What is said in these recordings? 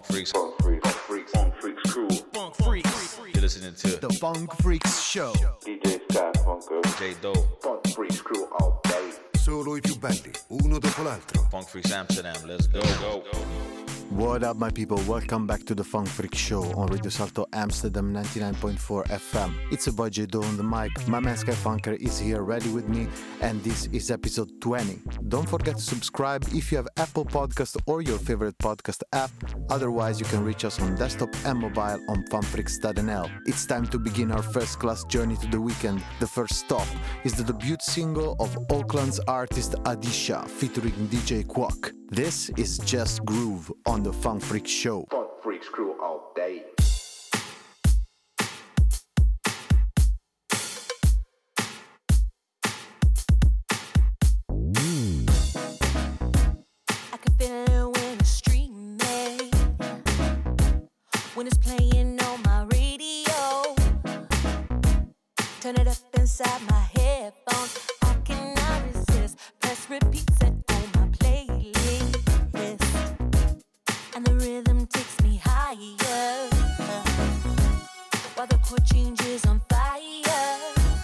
Funk Freaks. Funk Freaks. Funk Freaks. Funk Freaks crew. Funk Freaks. You're listening to The Funk Freaks Show. DJ Sky Funker. J Doe. Funk Freaks crew all day. Solo I più belli, uno dopo l'altro. Funk Freaks Amsterdam. Let's go. What up, my people? Welcome back to the Funk Freak Show on Radio Salto Amsterdam 99.4 FM. It's a boy J Doe on the mic. My man Sky Funker is here ready with me, and this is episode 20. Don't forget to subscribe if you have Apple Podcast or your favorite podcast app. Otherwise, you can reach us on desktop and mobile on funfreaks.nl. It's time to begin our first class journey to the weekend. The first stop is the debut single of Auckland's artist Adisha featuring DJ Quack. This is Just Groove on the Funk Freak Show. Funk Freaks crew all day. I can feel it when it's streaming, when it's playing on my radio. Turn it up inside my headphones. I cannot resist. Press repeat, set on my playlist, and the rhythm takes me higher, while the chord changes on fire.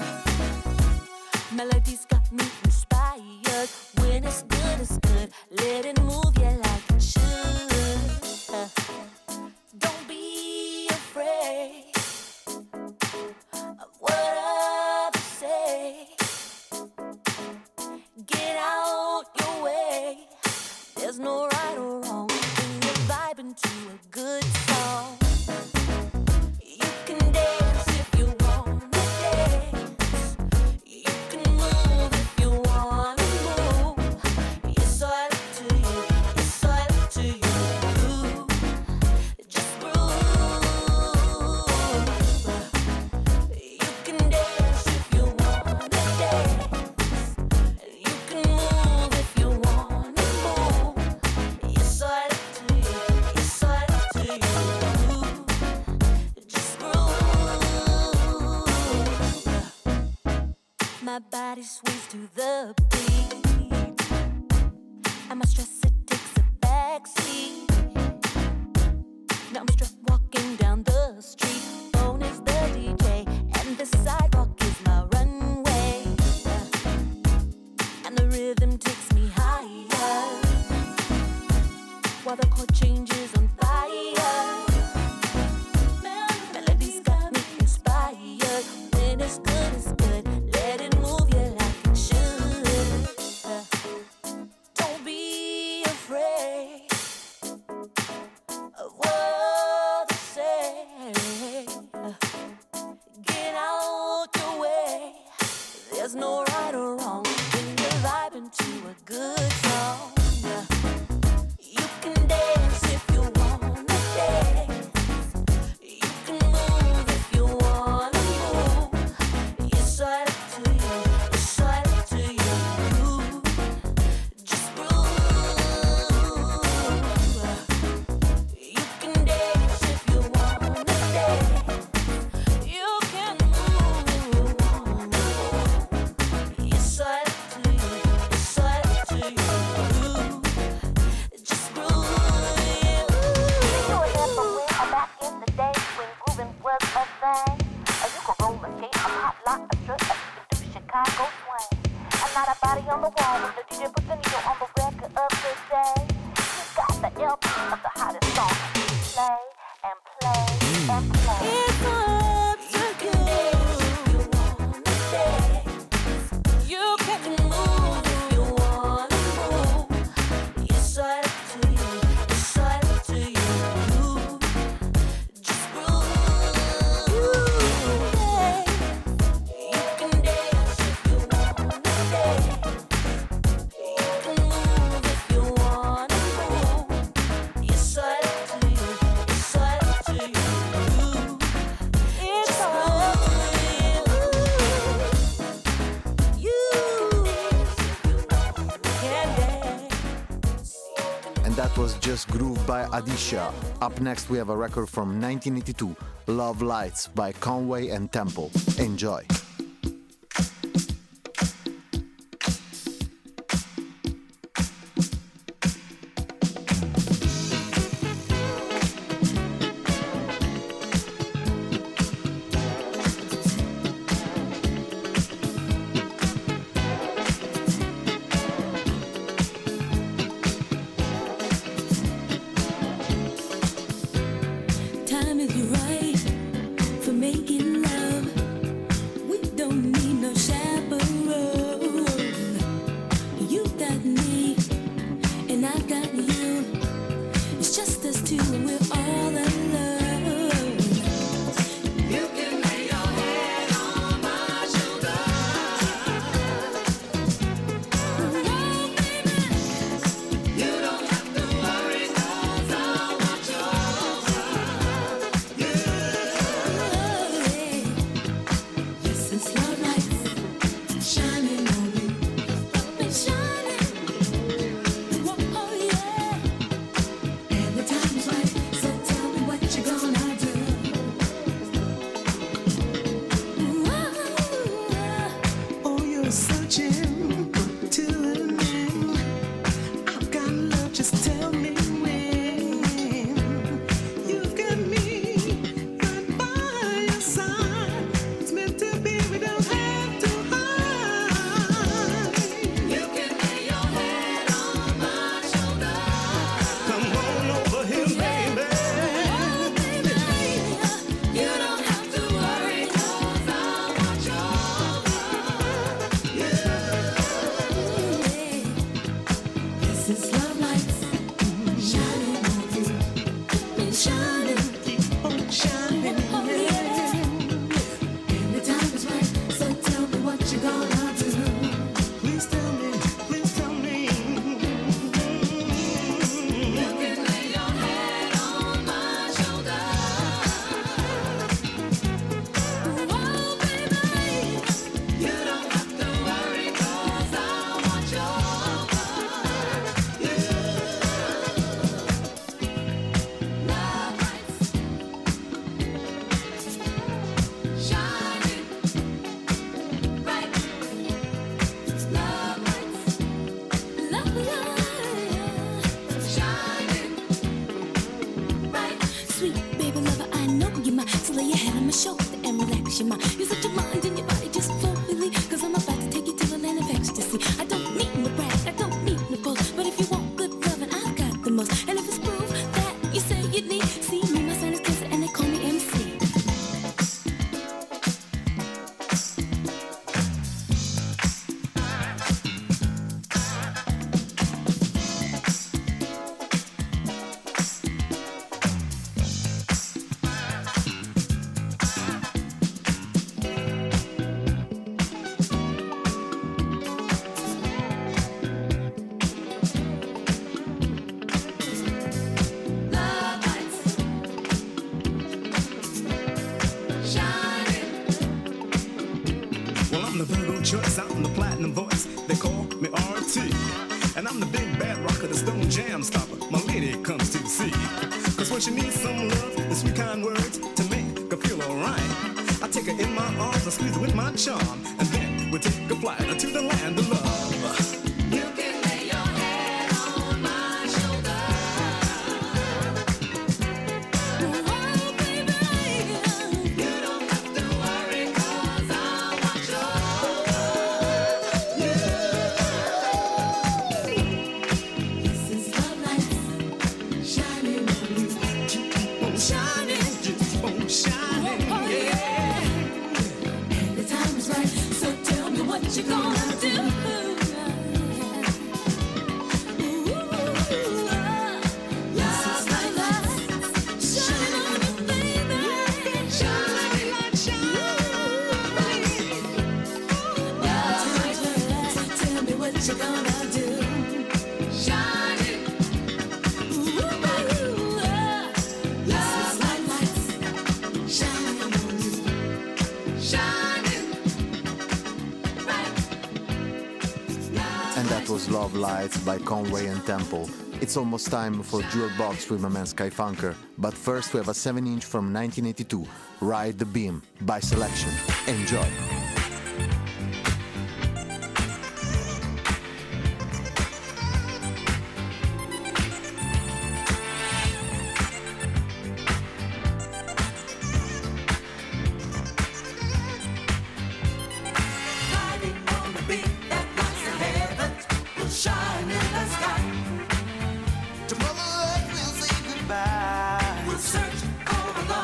Melodies got me inspired. When it's good, let it move you like it should. Don't be afraid of what others say. Get out your way. There's no right or wrong when you're vibing to a good song. You can dance if you wanna dance. You can move if you wanna move. It's all up to you. It's all up to you. Just groove. You can dance if you wanna dance. You can move if you wanna move. It's all up to you. It's all up to you. Just groove. My body sways to the beat, and my stress it takes a backseat. Now I'm straight walking down the street. Phone is the DJ, and the sidewalk is my runway. And the rhythm takes me higher, while the chord changes on fire. Melodies got me inspired. When it's good, let it move you like it should. Don't be afraid of what they say. Get out your way. There's no right or wrong when you're vibing to a good song. You can dance if you wanna dance. You can move if you wanna move. It's all up to you. It's all up to you. Just groove. You can dance if you wanna dance. You can move if you wanna move. It's all up to you. It's all up to you. Just groove. You remember when back in the day when grooving was a thing? You could roller skate, a pop lock, a strut, you can do Chicago swing. I'm not a body on the wall when the DJ puts the needle on the record of the day. You got the LP of the hottest song. Play and play and play. It's up to you. You wanna dance. You can move if you wanna move. It's all up to you. It's all up to you. Just groove. You can dance if you wanna dance. You can move if you wanna move. It's all up to you. It's all up to you. It's all up to you. You can dance. And that was Just Groove by Adisha. Up next, we have a record from 1982, Love Lights by Conway and Temple. Enjoy. time is right for making love. We don't need no chaperone. You got me, and I got you. It's just us two, and we're all alone. You can lay your head on my shoulder. Oh, baby, you don't have to worry, 'cause I'll watch over you. Yes, it's love lights shining on you. Up and shining. Whoa, oh yeah. And the time is right, so tell me what you're gonna do. Oh, you're searching to the end. I've got love, just tell me when. You've got me right by your side. It's meant to be, we don't have to hide. You can lay your head on my shoulder. Come on over here, baby. Oh, baby, you don't have to worry, 'cause I'll watch over you. This is love lights shining on you. Been shining, Keep on shining. oh yeah. And the time is right, so tell me what you're gonna do. Please tell me, please tell me. You can lay your head on my shoulder. Oh, baby, you don't have to worry, 'cause I'll watch over you. Love lights shining bright. Love lights, love lights shining bright. Sweet baby lover, I know you're mine. So lay your head on my shoulder and relax your mind. You set your mind and your body just flow freely, 'cause I'm about to take you to the land of ecstasy. I don't need no brag, I don't need no boast, but if you want good loving, I've got the most. And if it's proof that you say you need, see me, my son is closer, and they call me MC. Love lights shining. Well, I'm the Virgo choice, I'm the platinum voice. They call me RT. And I'm the big bad rocker, the stone jam stopper. My lady comes to see. 'Cause when she needs some love and sweet kind words to make her feel alright, I take her in my arms, I squeeze her with my charm, and then we take a flight to the land of love. You can lay your head on my shoulder. Oh, baby, you don't have to worry, 'cause I'll watch over you. This is love lights shining on you. Keep on shining, keep on shining, Oh, yeah. And the time is right, so tell me what you're gonna do. This is love lights shining on you, baby. Shining like shine. So tell me what you're gonna do. Shining. This is love lights shining on you. Shining bright. And that was Love Lights by Conway and Temple. It's almost time for Jewel Box with my man Sky Funker. But first we have a 7-inch from 1982, Ride the Beam by Selection. Enjoy. Riding on the beat that rocks the heavens, will shine in the sky. To Mother Earth we'll say goodbye. We'll search for a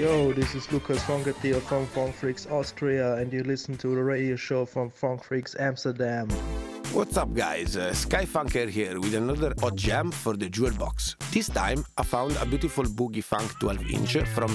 Yo, this is Lucas Fonkertier from Funk Freaks Austria, and you listen to the radio show from Funk Freaks Amsterdam. What's up, guys? Sky Funker here with another odd jam for the Jewel Box. This time I found a beautiful boogie funk 12-inch from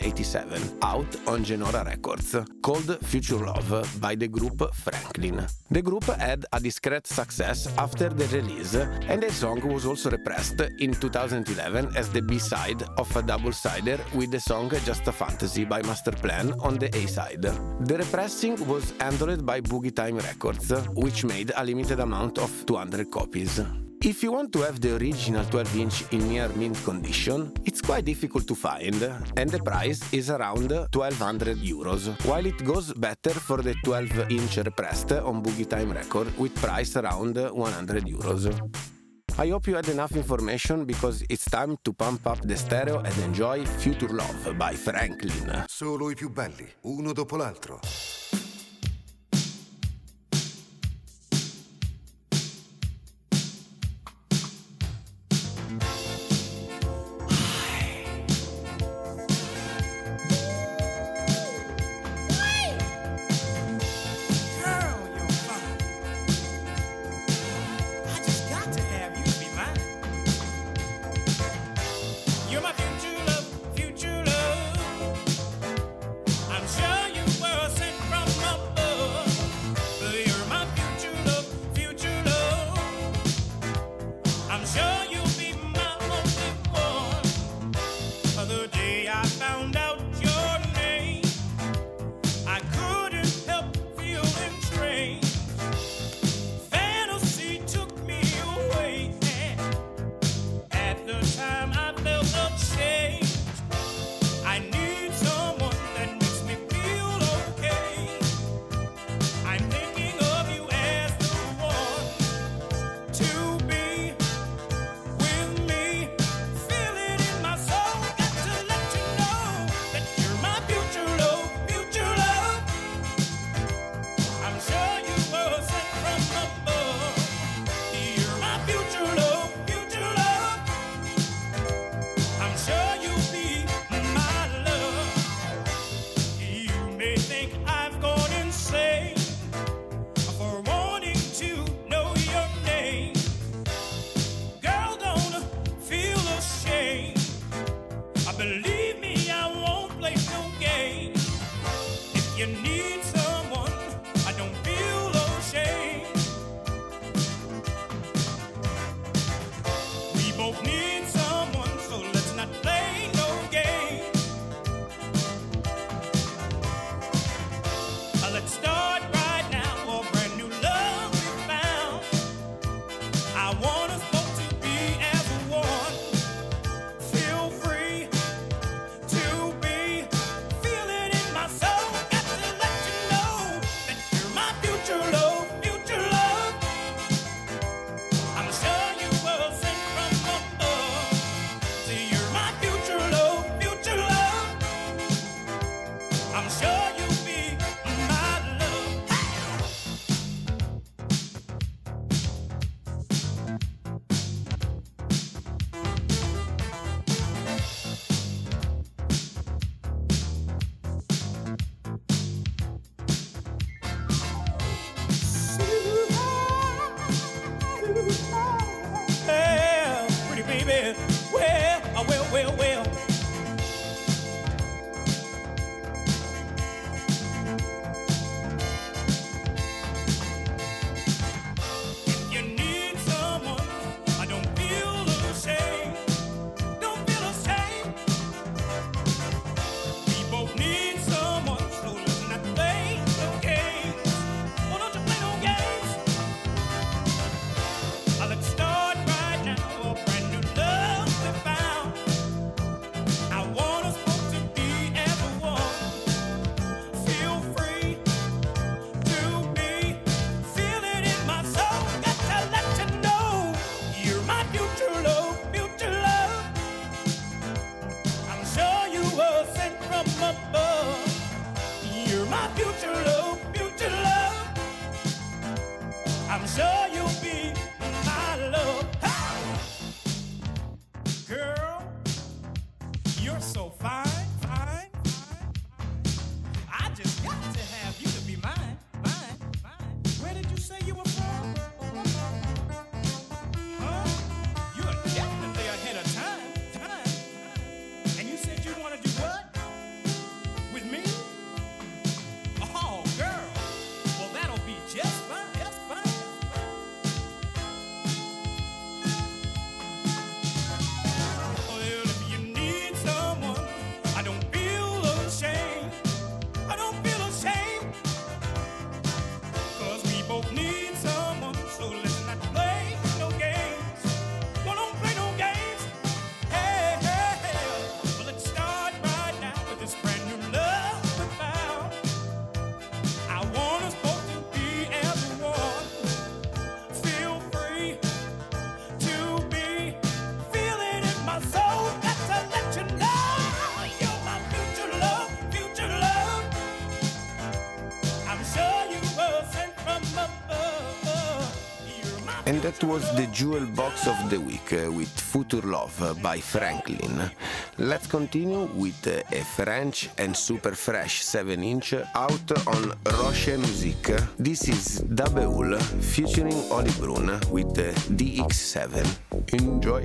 1987 out on Genora Records called Future Love by the group Franklin. The group had a discreet success after the release, and the song was also repressed in 2011 as the B-side of a double-sider with the song Just a Fantasy by Masterplan on the A-side. The repressing was handled by Boogie Time Records, which made a limited amount of 200 copies. If you want to have the original 12-inch in near mint condition, it's quite difficult to find, and the price is around 1,200 euros, while it goes better for the 12-inch repressed on Boogie Time Record with price around 100 euros. I hope you had enough information because it's time to pump up the stereo and enjoy Future Love by Franklin. Solo i più belli, uno dopo l'altro. You're so fine, fine, And that was the jewel box of the week with Future Love by Franklin. Let's continue with a French and super fresh 7-inch out on Roche Musique. This is Dabeul featuring Oli Brun with the DX7. Enjoy!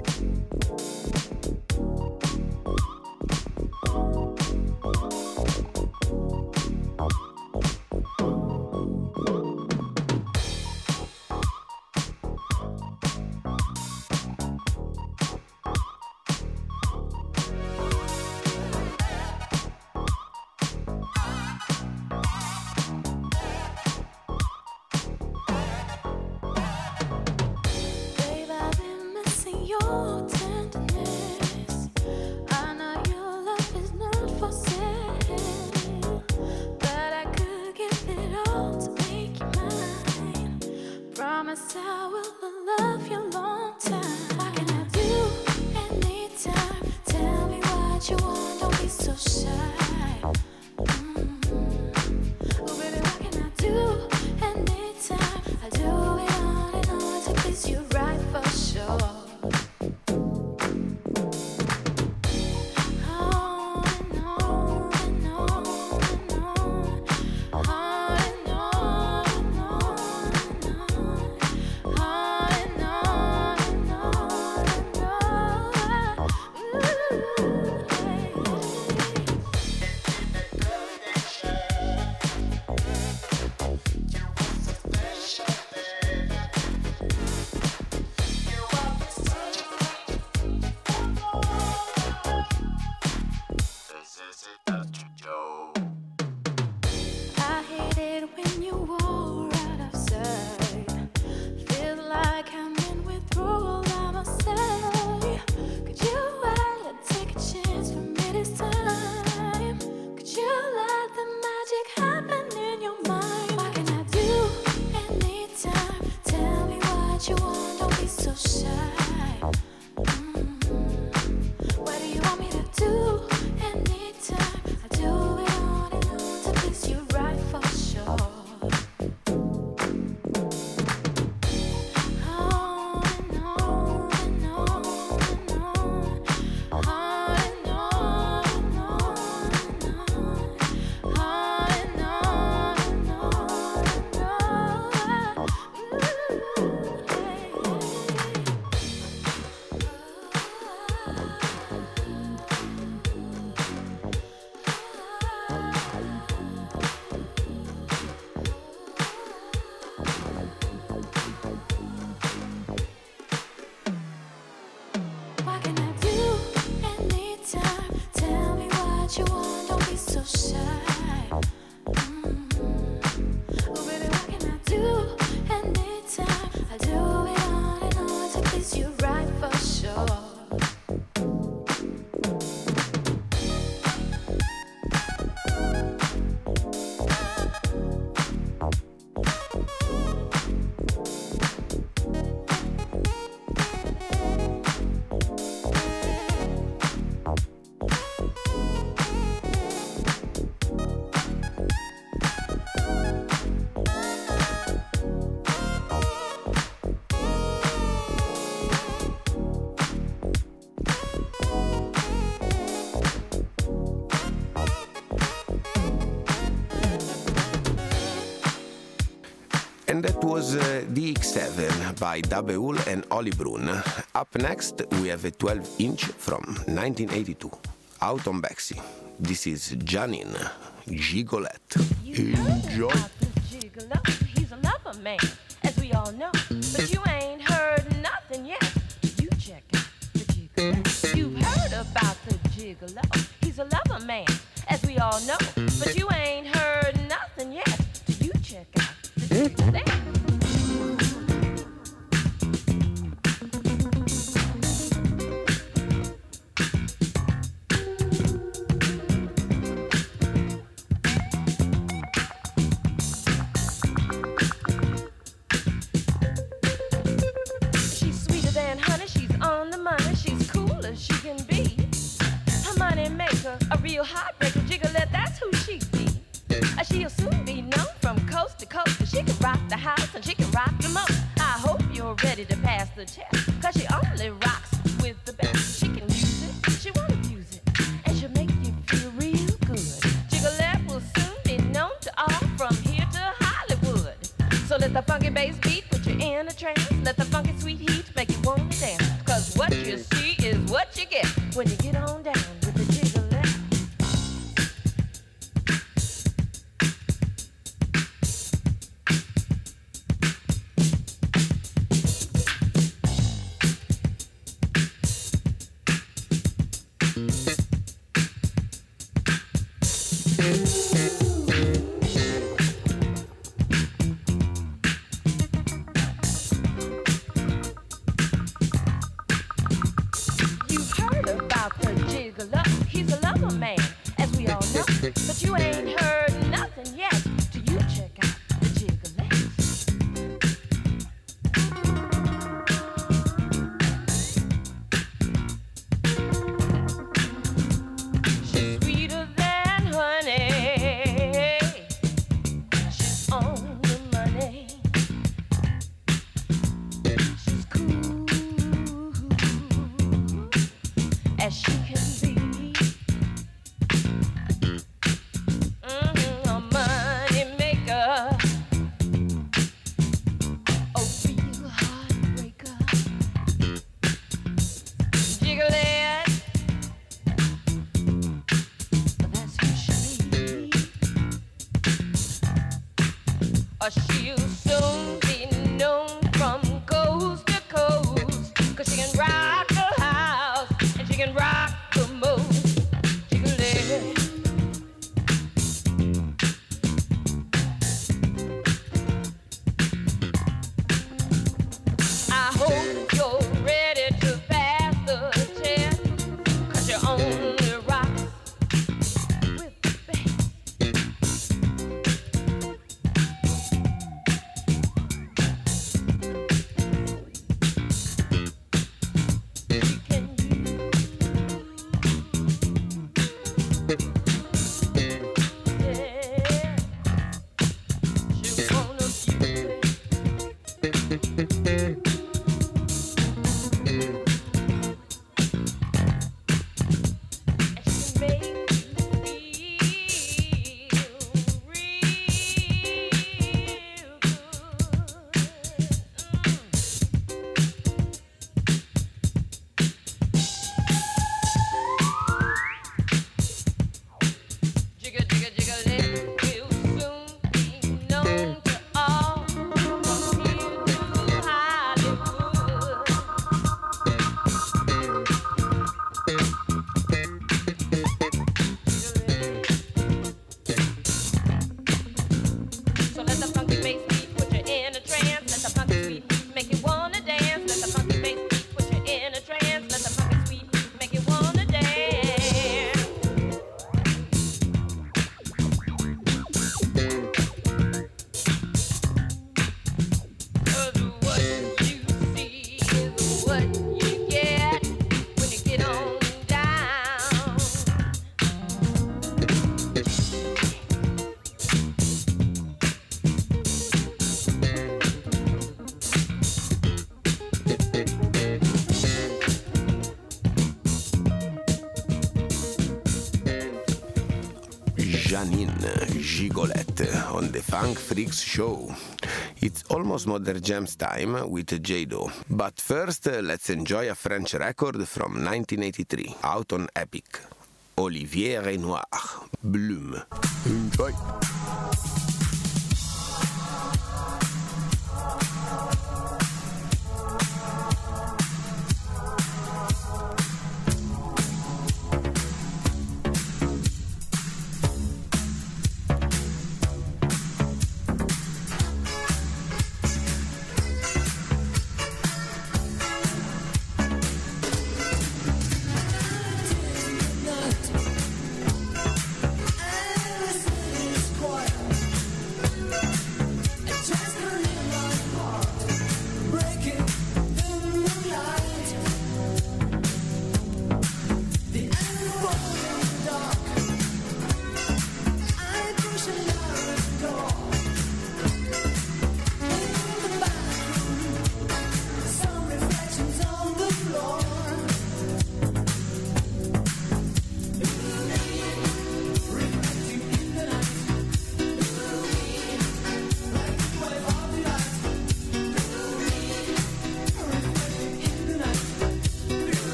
And that was DX7 by Dabeul and Oli Brun. Up next, we have a 12-inch from 1982, out on Bexy. This is Janine, Gigolette. Enjoy. He's a lover man, as we all know. But you ain't heard nothing yet. You check out the Gigolette. You've heard about the Gigolo. He's a lover man, as we all know. But you ain't heard nothing yet. You check out the Gigolette. She can be a money maker, a real heartbreaker. Gigolette, that's who she be. She'll soon be known from coast to coast. She can rock the test, cause she only rocks with the best. She can use it, she won't abuse it, and she'll make you feel real good. Jiggalette will soon be known to all from here to Hollywood. So let the funky bass beat put you in a trance. Let the funky sweet heat make you wanna dance. Cause what you see is what you get when you get on down with the jiggalette. But you ain't heard nothing yet till you check out the jiggalette. She's sweeter than honey. She's on the money. She's cool as she can be. She'll soon be known from coast to coast, 'cause she can rock the house and she can rock the most. Jiggalette. I hope you're ready to pass the test, 'cause you only rock with the best. Gigolette on the Funk Freaks show. It's almost Modern Jams time with Jado. But first, let's enjoy a French record from 1983, out on Epic. Olivier Renoir, Bloom. Enjoy. Quiet.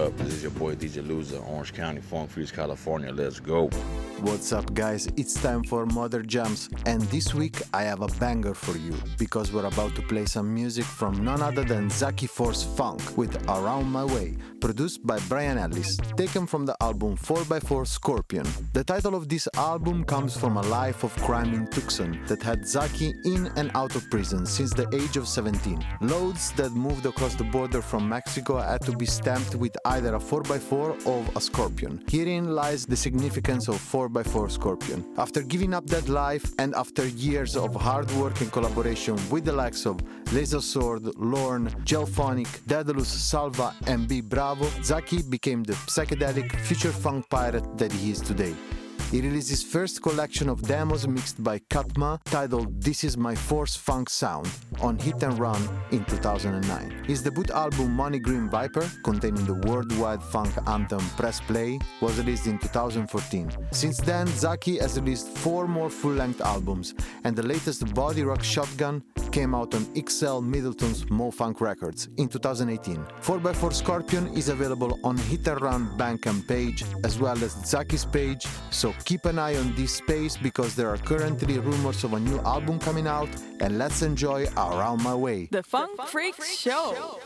up? This is your boy DJ Loser, Orange County, Funk Freaks, California. Let's go. What's up, guys? It's time for Modern Jams, and this week I have a banger for you because we're about to play some music from none other than Zaki Force Funk with Around My Way, produced by Brian Ellis, taken from the album 4x4 Scorpion. The title of this album comes from a life of crime in Tucson that had Zaki in and out of prison since the age of 17. Loads that moved across the border from Mexico had to be stamped with either a 4x4 or a Scorpion. Herein lies the significance of 4x4 Scorpion. After giving up that life and after years of hard work and collaboration with the likes of Laser Sword, Lorne, Gelphonic, Daedalus, Salva and B Bravo, Zaki became the psychedelic future funk pirate that he is today. He released his first collection of demos mixed by Katma, titled This Is My Force Funk Sound, on Hit and Run in 2009. His debut album Money Green Viper, containing the worldwide funk anthem Press Play, was released in 2014. Since then, Zaki has released 4 more full-length albums, and the latest Body Rock Shotgun came out on XL Middleton's Mo Funk Records in 2018. 4x4 Scorpion is available on Hit and Run Bandcamp page, as well as Zaki's page, so keep an eye on this space because there are currently rumors of a new album coming out, and let's enjoy Around My Way. The Funk Freak Show.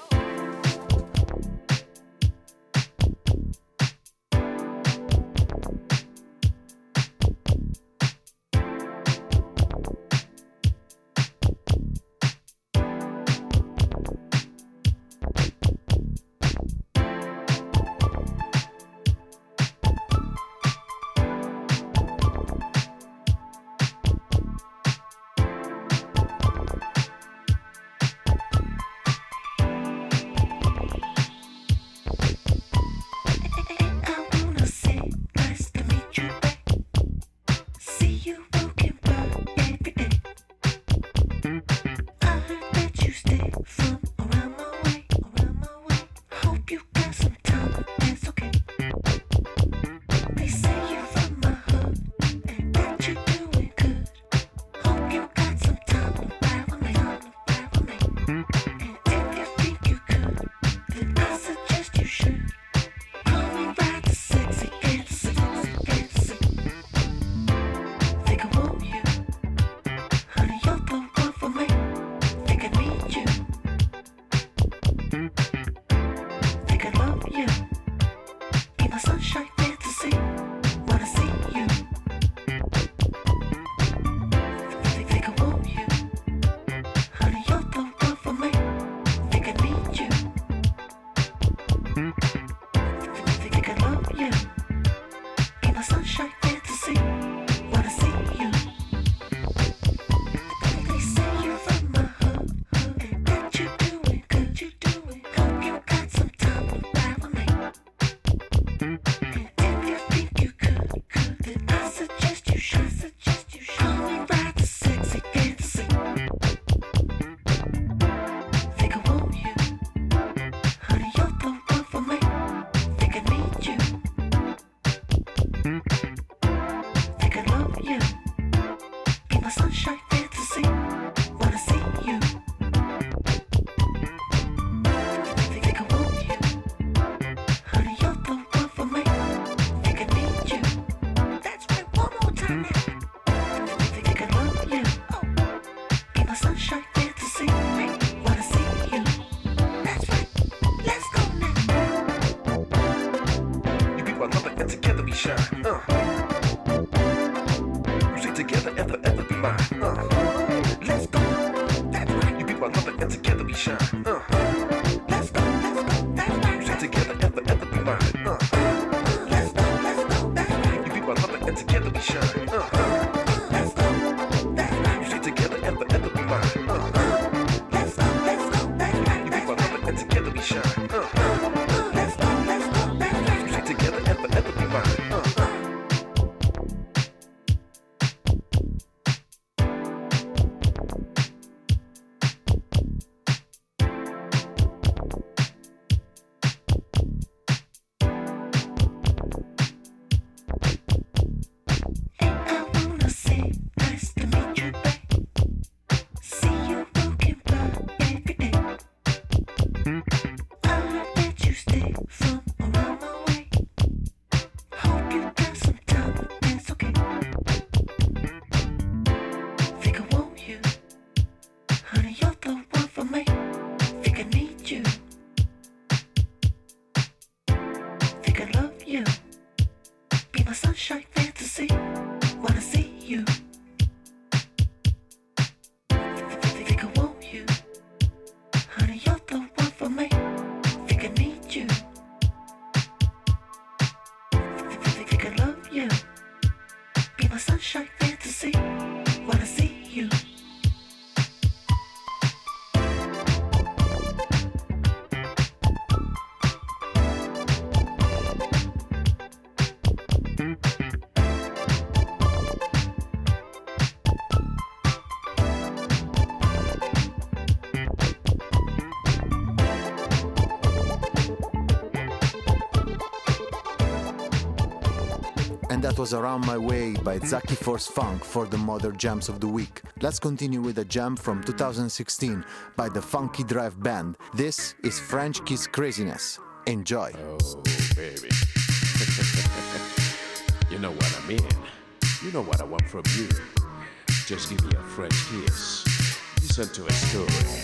think I love you. Be my sunshine fantasy. Wanna see you. Think I want you. Honey, you're the one for me. Think I need you. Think I love you. Be my sunshine fantasy. Wanna see you. And that was Around My Way by Zaki Force Funk for the Modern Jams of the Week. Let's continue with a jam from 2016 by the Funky Drive Band. This is French Kiss Craziness. Enjoy. Oh, baby. You know what I mean. You know what I want from you. Just give me a French kiss. Listen to a story.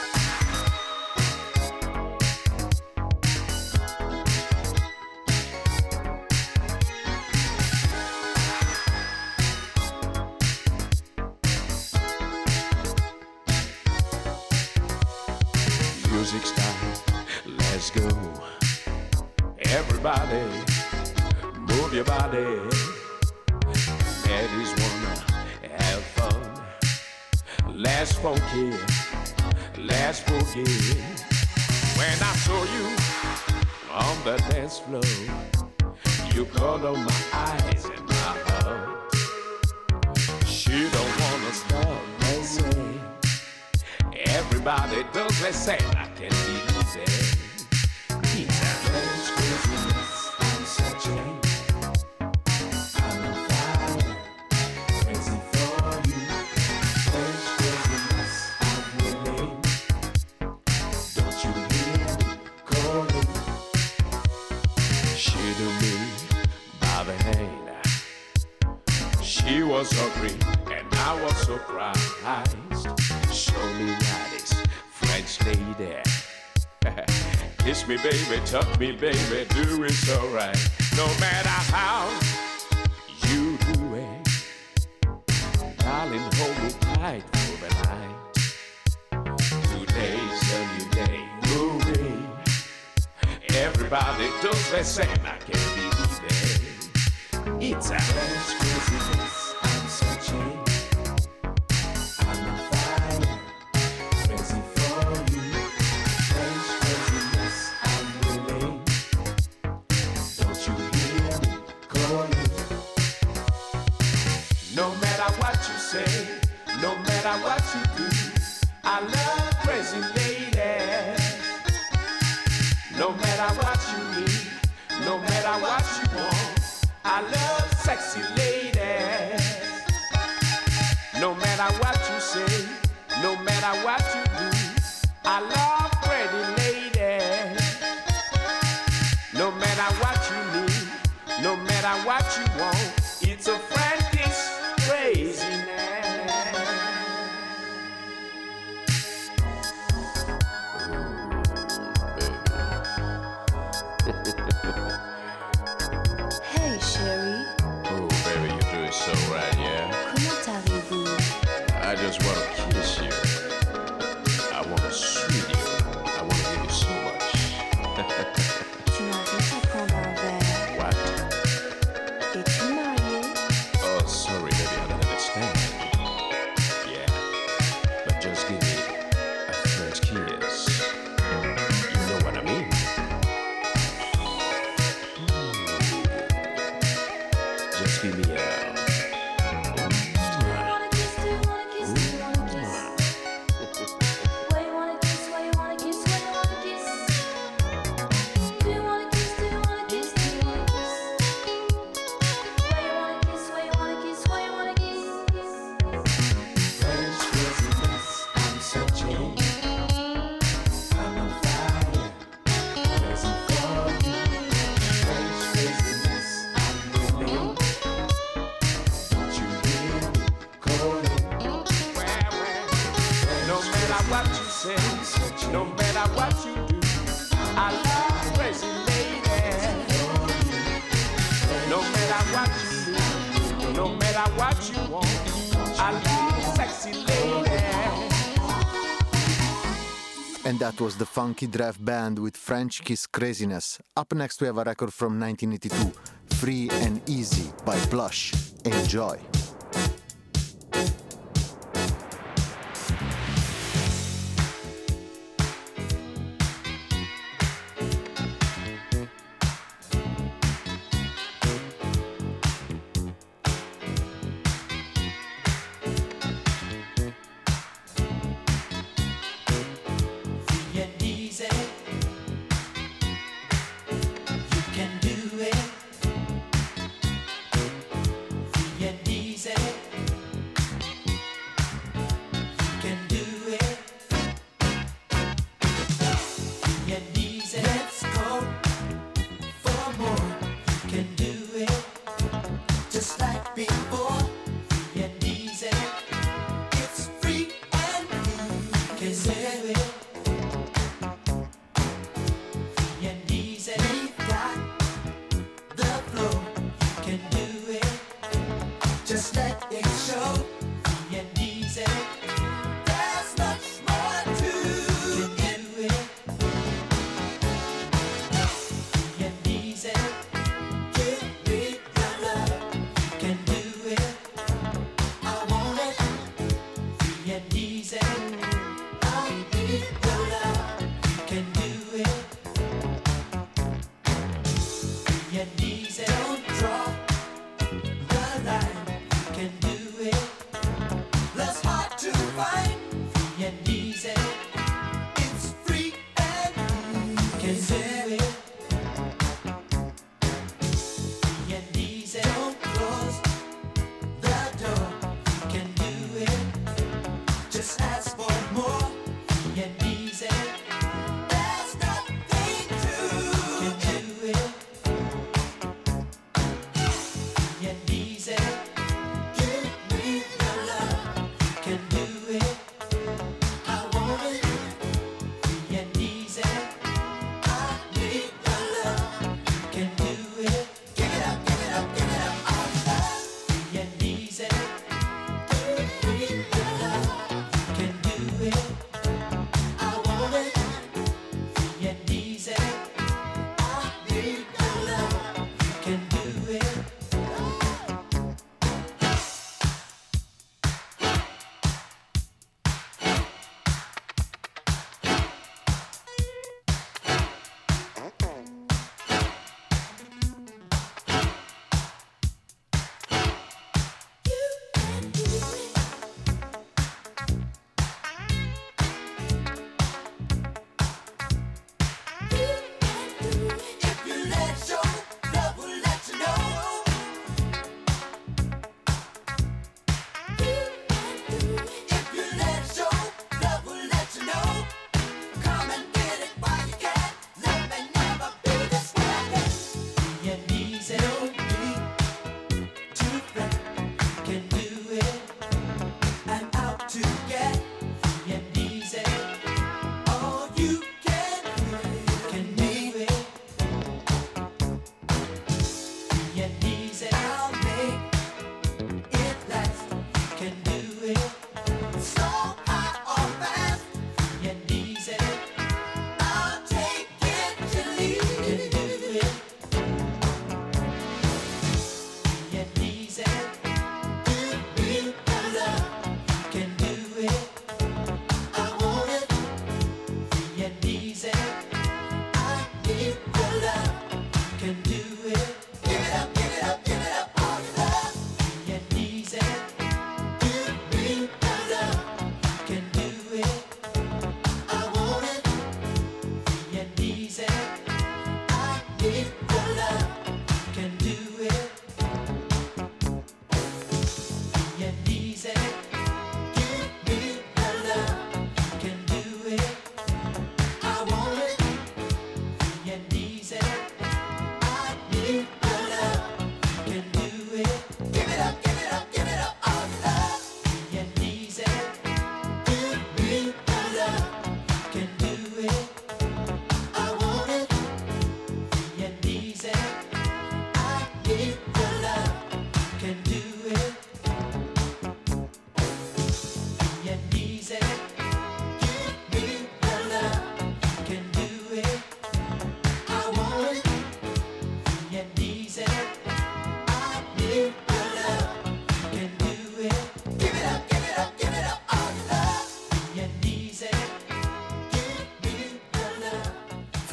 Music style, let's go. Everybody, move your body. Ladies wanna have fun. Let's funky, let's boogie. When I saw you on the dance floor, you caught on my eyes and my heart. She don't wanna stop dancing. Everybody does the same. I can't believe it. It's a French craziness. I'm searching. I'm on fire. Crazy for you. French craziness. I'm willing. Don't you hear me calling? She do me by the hand. She was hungry and I was surprised. Show me what is French lady. Kiss me, baby, tuck me, baby, do it so right. No matter how you do it, darling, hold me tight for the night. Today's a new day, movie. Everybody does the same, I can't believe it. It's a French craziness, I'm searching. No matter what you do, I love crazy ladies. No matter what you need, no matter what you want, I love sexy ladies. No matter what you say, no matter what you do, I love pretty ladies. No matter what you need, no matter what you want, it's a Frankie's craziness. Hey chérie. Oh baby, you do it so right, yeah. Comment allez-vous? I just want to kiss you. I want to sweet you. I want to give you so much. Tu m'invites à prendre un verre. What? Es-tu marié? Oh, sorry, baby, I don't understand. Yeah, but just give me a French kiss. You know what I mean? Just give me a. no matter what you want. I love sexy ladies. And that was the Funky Draft Band with French Kiss Craziness. Up next we have a record from 1982, Free and Easy by Blush. Enjoy.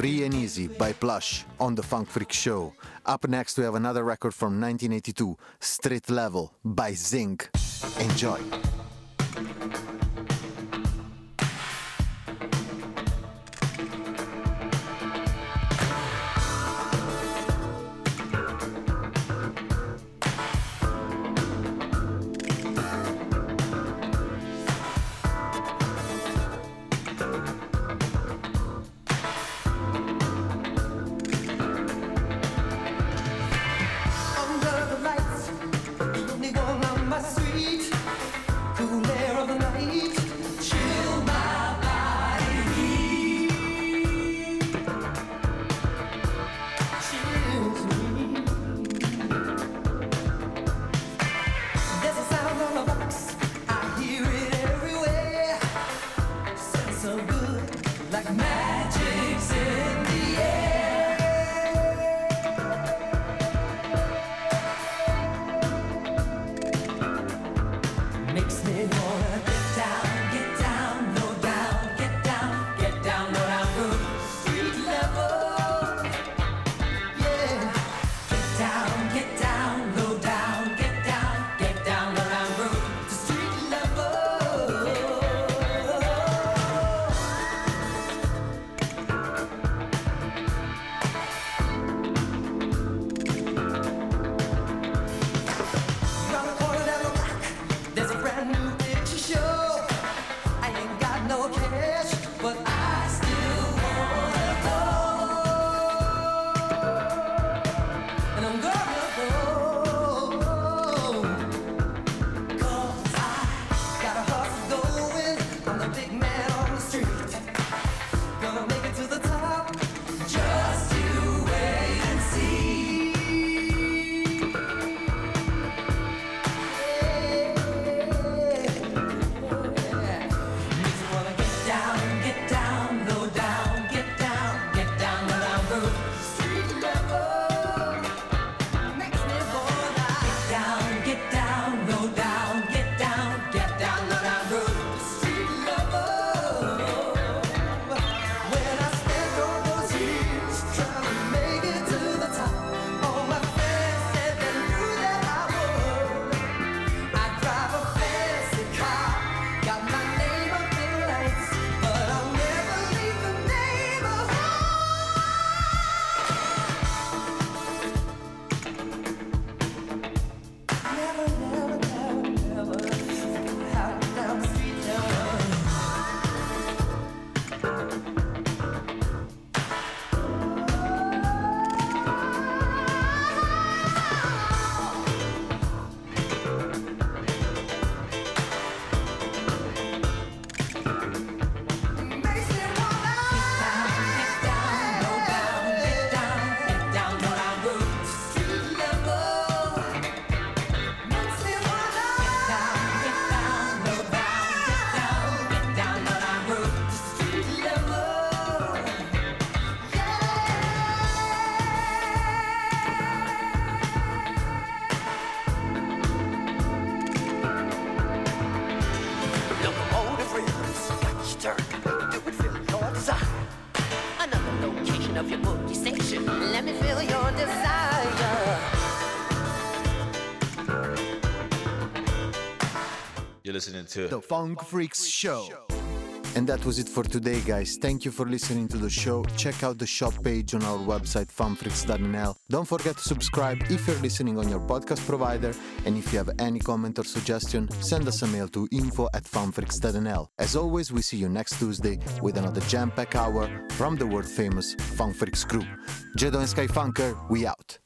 Free and Easy by Plush on the Funk Freak Show. Up next we have another record from 1982, Street Level by Zinc. Enjoy. You're listening to The Funk Freaks Show. And that was it for today, guys. Thank you for listening to the show. Check out the shop page on our website, funfreaks.nl. Don't forget to subscribe if you're listening on your podcast provider. And if you have any comment or suggestion, send us a mail to info@funfreaks.nl. As always, we see you next Tuesday with another jam-pack hour from the world-famous Funk Freaks crew. Jedo and Skyfunker, we out.